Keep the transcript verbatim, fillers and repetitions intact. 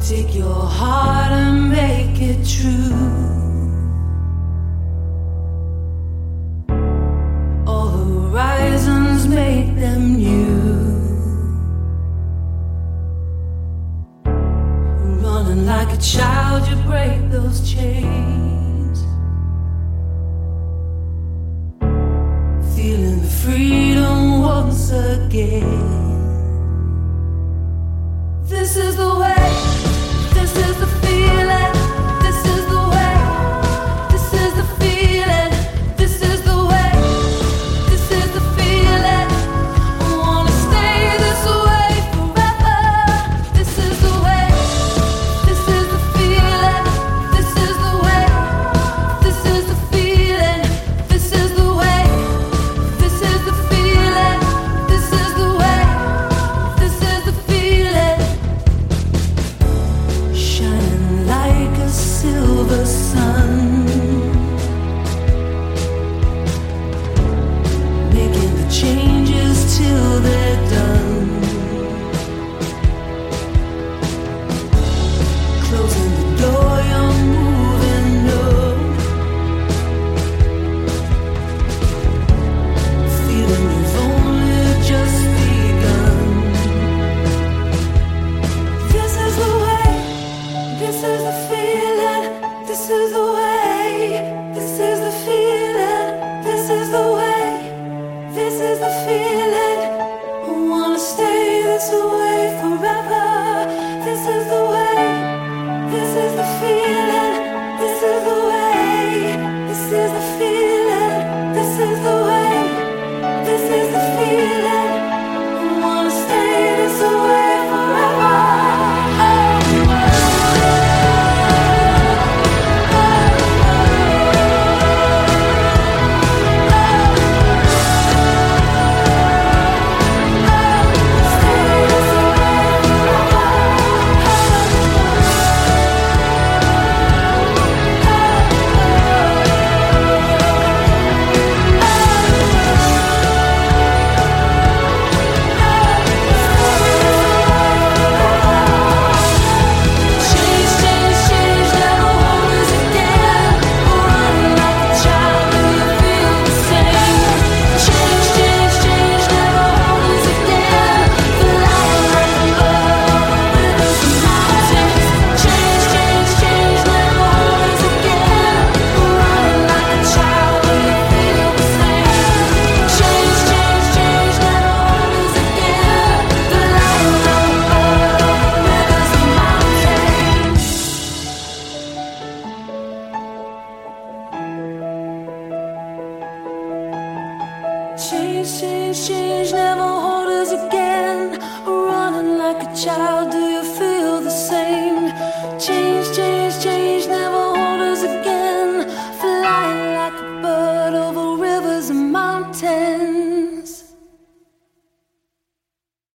Take your heart and make it true. All horizons, make them new. Running like a child, you break those chains. Feeling the freedom once again. This is the way. This is the feeling, this is the way, this is the feeling, this is the way, this is the feeling. I wanna stay this way forever. This is the way, this is the feeling, this is the way, this is the feeling, this is the way, this is the feeling, this is the way, this is the feeling. Shining like a silver sun, making the changes till they're done. Closing the door, you're moving on. Feeling you've only just begun. This is the way. This is the feeling, this is the way, this is the feeling, this is the way, this is the feeling. I wanna stay this way forever. This is the way, this is the feeling, this is the way, this is the feeling, this is the way, this is the feeling. I wanna stay this way forever. Change, change, change, never hold us again. Running like a child.